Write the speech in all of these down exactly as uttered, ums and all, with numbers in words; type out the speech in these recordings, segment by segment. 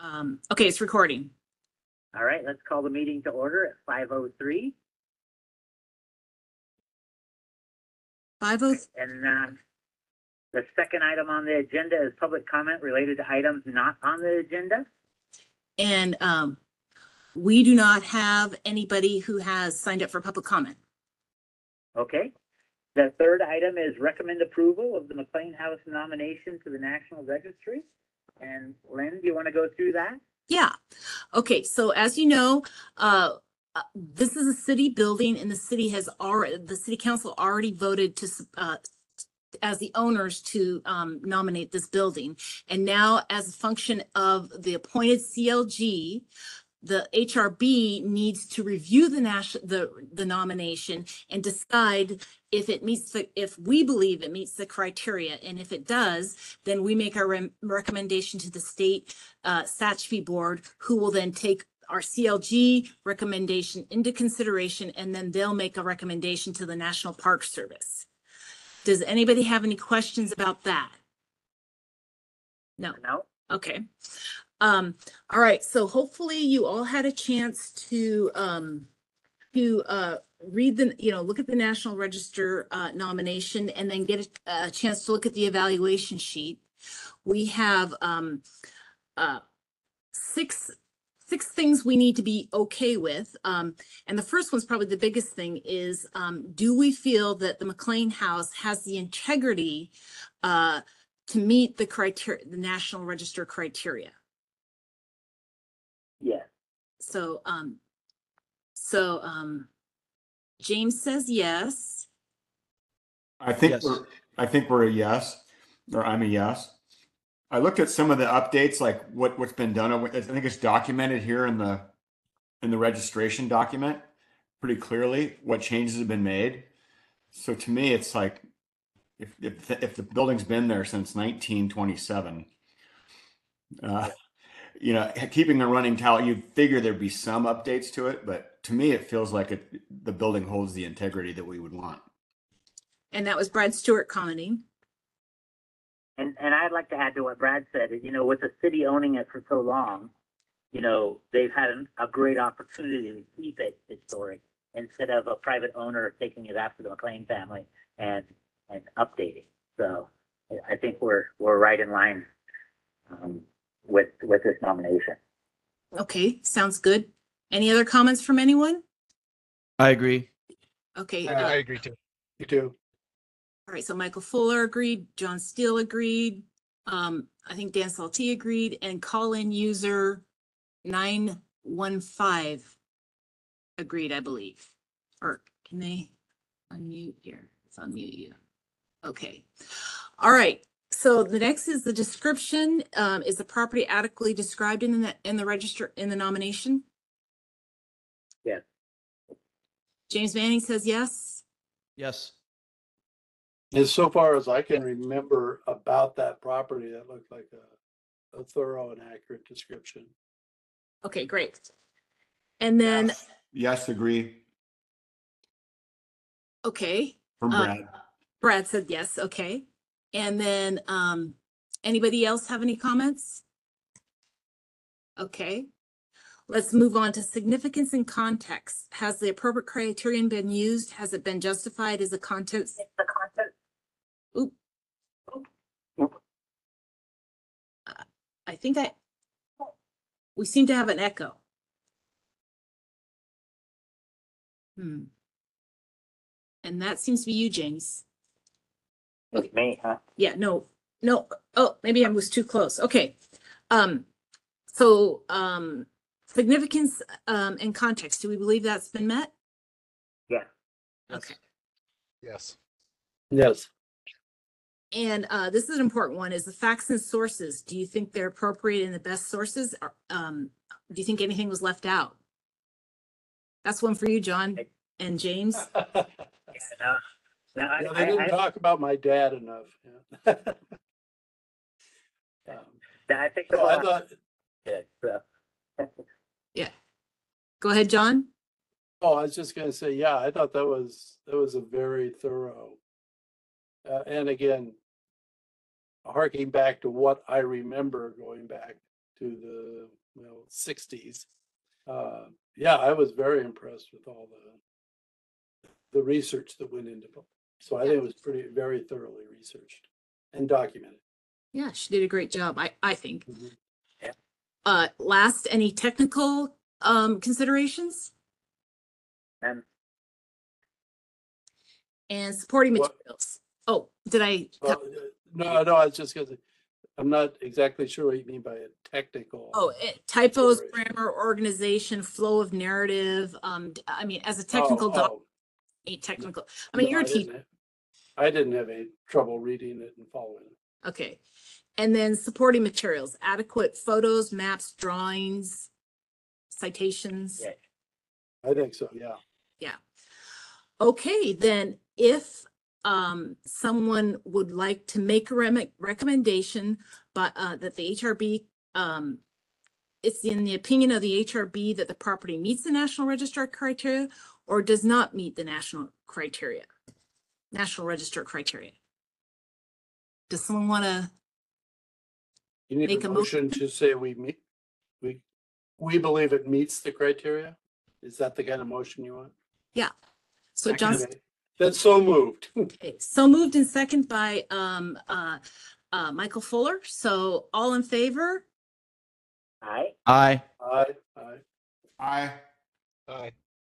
Um, okay, it's recording. All right, let's call the meeting to order at five oh three. Five oh. And uh, the second item on the agenda is public comment related to items not on the agenda. And um, we do not have anybody who has signed up for public comment. Okay. The third item is recommend approval of the McLean House nomination to the National Registry. And Lynn, do you want to go through that? Yeah. Okay. So as you know, uh, uh, this is a city building, and the city has already, the city council already voted to, uh, as the owners to um, nominate this building. And now, as a function of the appointed C L G, the H R B needs to review the national, the, the nomination and decide if it meets the, if we believe it meets the criteria. And if it does, then we make our re recommendation to the state uh, S A C H P board, who will then take our C L G recommendation into consideration, and then they'll make a recommendation to the National Park Service. Does anybody have any questions about that? No. No. Okay. Um, all right, so hopefully you all had a chance to um to uh read the, you know, look at the National Register uh nomination, and then get a, a chance to look at the evaluation sheet. We have um uh six six things we need to be okay with. Um, and the first one's probably the biggest thing is, um, do we feel that the McLean House has the integrity uh to meet the criteria, the National Register criteria? Yeah. So, um, so, um, James says yes. I think Yes. we're, I think we're a yes, or I'm a yes. I looked at some of the updates, like what, what's been done. I think it's documented here in the, in the registration document pretty clearly what changes have been made. So to me, it's like, if, if, if the building's been there since nineteen twenty-seven, uh, you know, keeping a running tally, you'd figure there'd be some updates to it, but to me, it feels like it, the building holds the integrity that we would want. And that was Brad Stewart commenting. And and I'd like to add to what Brad said. You know, with the city owning it for so long, you know, they've had an, a great opportunity to keep it historic instead of a private owner taking it after the McLean family and and updating. So I think we're we're right in line um, with with this nomination. Okay, sounds good. Any other comments from anyone? I agree. Okay. Yeah, uh, I agree too. You too. All right, so Michael Fuller agreed, John Steele agreed, um, I think Dan Salty agreed, and call-in user nine one five agreed, I believe. Or can they unmute here? Let's unmute you. Okay. All right. So the next is the description. Um, is the property adequately described in the in the register in the nomination? Yes. James Manning says yes. Yes. As so far as I can remember about that property, that looked like a, a thorough and accurate description. Okay, great. And then, Yes, yes, agree okay, from uh, Brad. Brad said yes. Okay. And then, um, anybody else have any comments? Okay. Let's move on to significance and context. Has the appropriate criterion been used? Has it been justified as a content? The content. Oop. Uh, I think I, we seem to have an echo. Hmm. And that seems to be you, James. It's me, huh? Yeah, no, no. Oh, maybe I was too close. Okay. Um, so, um, significance, um, and context, do we believe that's been met? Yeah. Okay. Yes. Yes. And, uh, this is an important one, is the facts and sources. Do you think they're appropriate in the best sources? Or, um, do you think anything was left out? That's one for you, John and James. Yeah, no, no, I, Yeah, I, they didn't I, talk about my dad enough. Yeah. um, I think the so I last- thought, yeah, so. Yeah. Go ahead, John. oh, I was just going to say, yeah, I thought that was that was a very thorough. Uh, and again, harking back to what I remember going back to the, you know, sixties. Uh, yeah, I was very impressed with all the, the research that went into it. So I think it was pretty, very thoroughly researched and documented. Yeah, she did a great job, I, I think. Mhm. Uh, last, any technical, um, considerations And and supporting What- materials? Oh, did I? Well, uh, no, no, I was just gonna, say, I'm not exactly sure what you mean by a technical. Oh, it- typos, consideration. grammar, organization, flow of narrative. Um, d- I mean, as a Oh, technical doc, oh, a technical, I mean, no, you're a didn't teacher. have- I didn't have any trouble reading it and following it. Okay. And then supporting materials, adequate photos, maps, drawings, citations. yeah, I think so, yeah. Yeah. Okay, then if um someone would like to make a rem- recommendation, but uh that the H R B um it's in the opinion of the H R B that the property meets the National Register criteria or does not meet the national criteria, National Register criteria. Does someone want to? You need Make a a motion to say we meet, we, we believe it meets the criteria? Is that the kind of motion you want? So John, Okay. That's so moved. okay, so moved in second by um uh uh Michael Fuller. So all in favor? I, Aye. Aye, aye. I, Aye.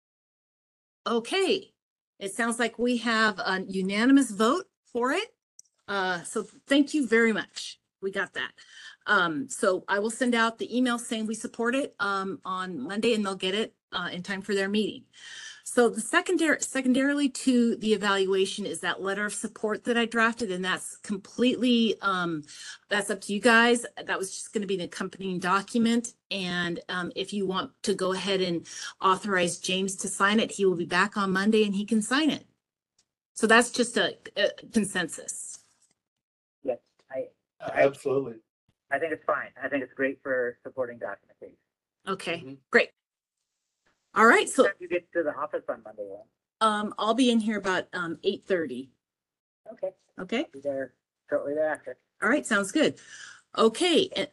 Okay, it sounds like we have a unanimous vote for it. Uh, so thank you very much. We got that. Um, so I will send out the email saying we support it um on Monday and they'll get it uh in time for their meeting. So the secondary, secondarily to the evaluation is that letter of support that I drafted, and that's completely, um, that's up to you guys. That was just gonna be an accompanying document. And, um, if you want to go ahead and authorize James to sign it, he will be back on Monday and he can sign it. So that's just a, a consensus. yes, I, Absolutely. I think it's fine. I think it's great for supporting documentation. Okay, Mhm. great. All right, so, You get to the office on Monday, right? um, I'll be in here about, um, eight thirty. Okay, Okay? be there shortly thereafter. All right, sounds good. Okay. eh,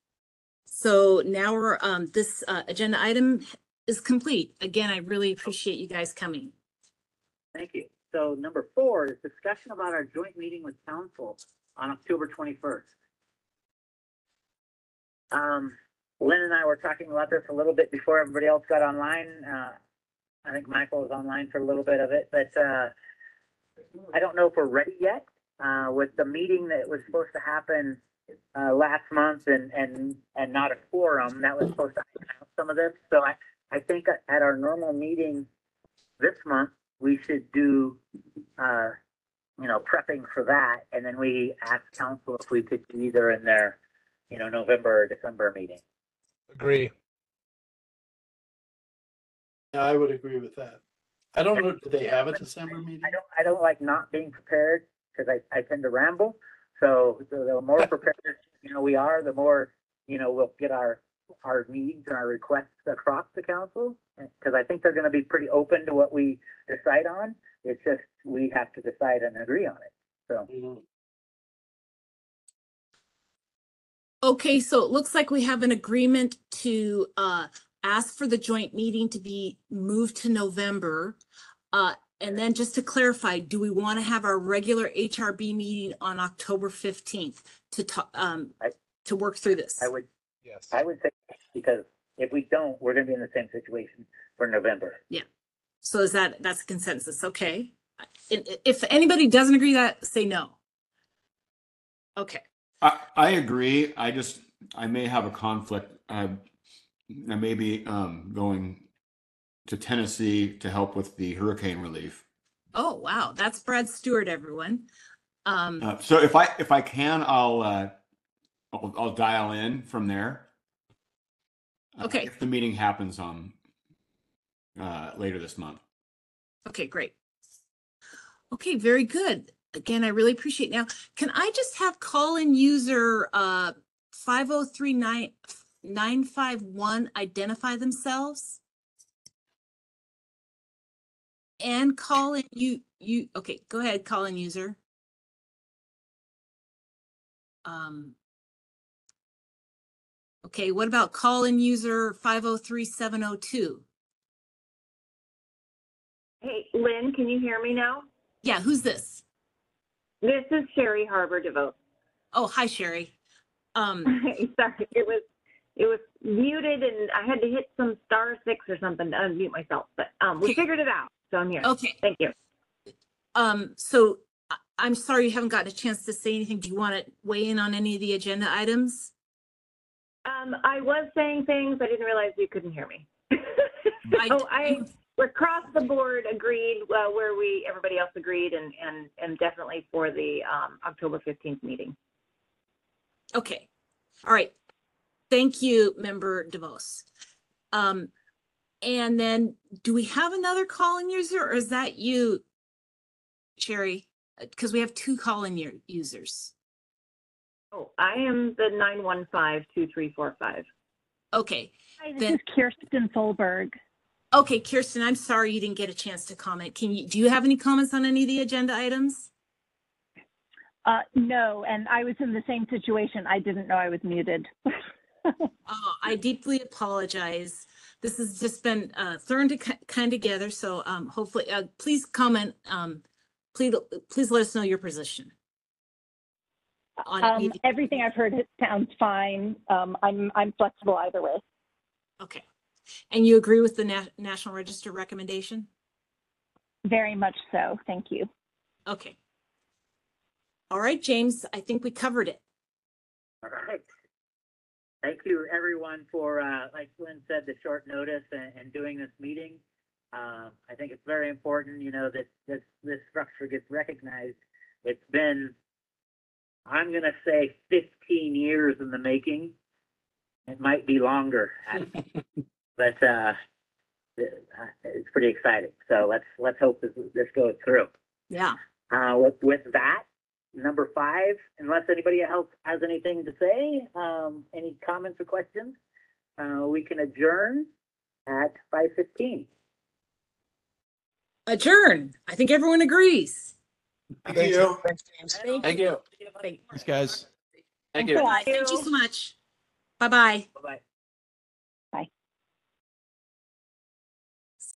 So now we're, um, this, uh, agenda item is complete. Again, I really appreciate you guys coming. Thank you. So number four is discussion about our joint meeting with council on October twenty-first. Um, Lynn and I were talking about this a little bit before everybody else got online. Uh, I think Michael was online for a little bit of it, but, uh, I don't know if we're ready yet, uh, with the meeting that was supposed to happen, uh, last month and, and, and not a quorum. That was supposed to iron out some of this. So I, I think at at our normal meeting this month, we should do, uh, you know, prepping for that. And then we ask council if we could do either in their, you know, November or December meeting. Agree. Yeah, I would agree with that. I don't know, do they have a December meeting? I don't, I don't like not being prepared because I, I tend to ramble. So the, the more prepared, you know, we are, the more, you know, we'll get our, our needs and our requests across the council. Because I think they're going to be pretty open to what we decide on. It's just, we have to decide and agree on it. So, Mhm. Okay, so it looks like we have an agreement to, uh, ask for the joint meeting to be moved to November. Uh, and then just to clarify, do we want to have our regular H R B meeting on October fifteenth to talk, um, I- to work through this? I would, Yes. I would say, because if we don't, we're going to be in the same situation for November. So is that, that's a consensus, okay? I- If anybody doesn't agree that, say no. Okay, I, I agree. I just, I may have a conflict. I, I may be, um, going to Tennessee to help with the hurricane relief. oh, wow, that's Brad Stewart, everyone. Um, Uh, so if I, if I can, I'll, uh, I'll, I'll dial in from there. Uh, Okay. If the meeting happens on, uh, later this month. okay, great. Okay, very good. Again, I really appreciate. Now, can I just have call-in user uh five oh three nine nine five one identify themselves? And call in you you okay, go ahead, call in user. Um Okay, what about call-in user five oh three seven oh two? Hey, Lynn, can you hear me now? Yeah, who's this? This is Sherry Harbor DeVoe. Oh, hi, Sherry. Um, Sorry, it was it was muted and I had to hit some star six or something to unmute myself, but um, we Okay. figured it out, so I'm here. okay, Thank you. um, so I- I'm sorry you haven't gotten a chance to say anything. Do you want to weigh in on any of the agenda items? Um, I was saying things, I didn't realize you couldn't hear me. I- So I, we're across the board agreed, uh, where we, everybody else agreed and, and, and definitely for the um, October fifteenth meeting. Okay, all right. Thank you, Member DeVos. Um, and then do we have another call-in user or is that you, Sherry? Because we have two call-in u- users. Oh, I am the nine one five two three four five. Okay, Hi, this Then- is Kirsten Solberg. okay, Kirsten, I'm sorry you didn't get a chance to comment. Can you, do you have any comments on any of the agenda items? Uh, no, and I was in the same situation. I didn't know I was muted. Oh, I deeply apologize. This has just been uh, thrown to ki- kind together, so um, hopefully, uh, please comment. Um, please, please let us know your position. On Um, any- everything I've heard it sounds fine. Um, I'm I'm flexible either way. Okay, and you agree with the Na- National Register recommendation? Very much so. Thank you. Okay. All right, James, I think we covered it. All right. Thank you, everyone, for, uh, like Lynn said, the short notice and, and doing this meeting. Uh, I think it's very important, you know, that this, this structure gets recognized. It's been, I'm gonna say fifteen years in the making. It might be longer, but, uh, it's pretty exciting. So let's, let's hope this, this goes through. Yeah. Uh, with, with that, number five, unless anybody else has anything to say, um, any comments or questions, uh, we can adjourn at five fifteen. Adjourn. I think everyone agrees. Thank Thanks- you. Thanks, James. Thank you. Thanks, guys. Thank Thanks you. a lot. Thank you so much. Bye-bye. Bye-bye.